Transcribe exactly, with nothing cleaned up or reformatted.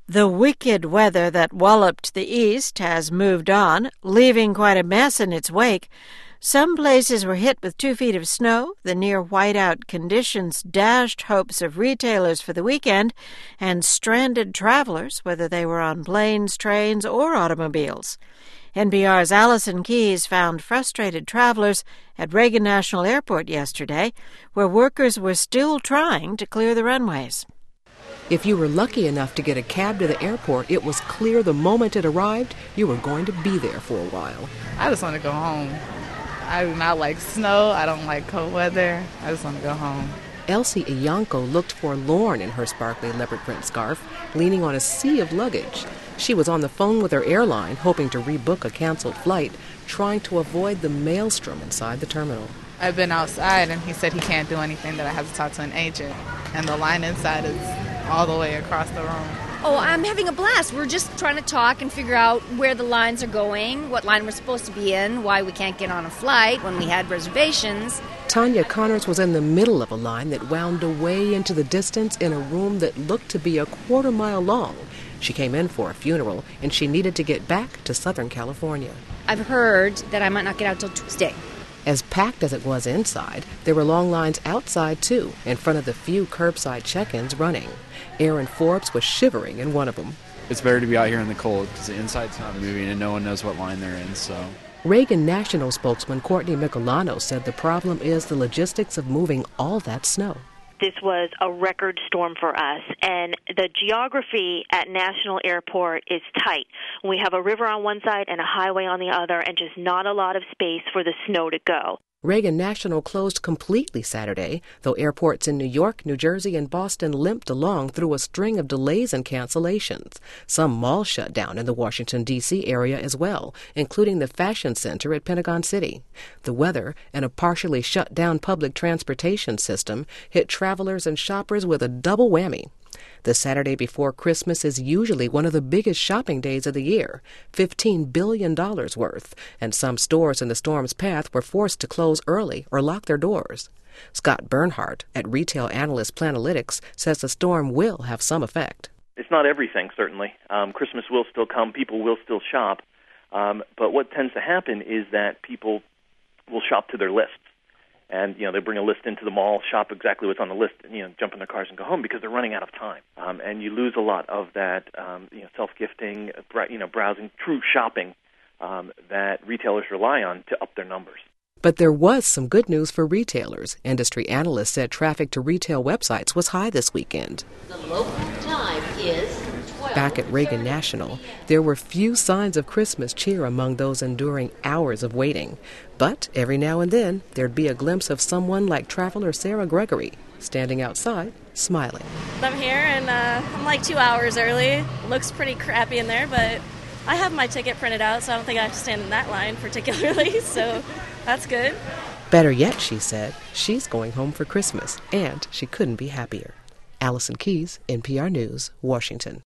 The wicked weather that walloped the east has moved on, leaving quite a mess in its wake. Some places were hit with two feet of snow. The near whiteout conditions dashed hopes of retailers for the weekend and stranded travelers, whether they were on planes, trains, or automobiles. N P R's Allison Keyes found frustrated travelers at Reagan National Airport yesterday, where workers were still trying to clear the runways. If you were lucky enough to get a cab to the airport, it was clear the moment it arrived you were going to be there for a while. I just want to go home. I do not like snow. I don't like cold weather. I just want to go home. Elsie Iyanko looked forlorn in her sparkly leopard print scarf, leaning on a sea of luggage. She was on the phone with her airline, hoping to rebook a canceled flight, trying to avoid the maelstrom inside the terminal. I've been outside, and he said he can't do anything, that I have to talk to an agent. And the line inside is all the way across the room. Oh, I'm having a blast. We're just trying to talk and figure out where the lines are going, what line we're supposed to be in, why we can't get on a flight when we had reservations. Tanya Connors was in the middle of a line that wound away into the distance in a room that looked to be a quarter mile long. She came in for a funeral, and she needed to get back to Southern California. I've heard that I might not get out till Tuesday. As packed as it was inside, there were long lines outside, too, in front of the few curbside check-ins running. Aaron Forbes was shivering in one of them. It's better to be out here in the cold because the inside's not moving and no one knows what line they're in, so... Reagan National spokesman Courtney Michelano said the problem is the logistics of moving all that snow. This was a record storm for us, and the geography at National Airport is tight. We have a river on one side and a highway on the other, and just not a lot of space for the snow to go. Reagan National closed completely Saturday, though airports in New York, New Jersey, and Boston limped along through a string of delays and cancellations. Some malls shut down in the Washington, D C area as well, including the Fashion Center at Pentagon City. The weather and a partially shut down public transportation system hit travelers and shoppers with a double whammy. The Saturday before Christmas is usually one of the biggest shopping days of the year, fifteen billion dollars worth, and some stores in the storm's path were forced to close early or lock their doors. Scott Bernhardt at retail analyst Planalytics says the storm will have some effect. It's not everything, certainly. Um, Christmas will still come. People will still shop. Um, but what tends to happen is that people will shop to their lists. And, you know, they bring a list into the mall, shop exactly what's on the list, and, you know, jump in their cars and go home because they're running out of time. Um, and you lose a lot of that, um, you know, self-gifting, you know, browsing, true shopping um, that retailers rely on to up their numbers. But there was some good news for retailers. Industry analysts said traffic to retail websites was high this weekend. The local time is Back at Reagan National, there were few signs of Christmas cheer among those enduring hours of waiting. But every now and then, there'd be a glimpse of someone like traveler Sarah Gregory, standing outside, smiling. I'm here, and uh, I'm like two hours early. Looks pretty crappy in there, but I have my ticket printed out, so I don't think I have to stand in that line particularly, so that's good. Better yet, she said, she's going home for Christmas, and she couldn't be happier. Allison Keyes, N P R News, Washington.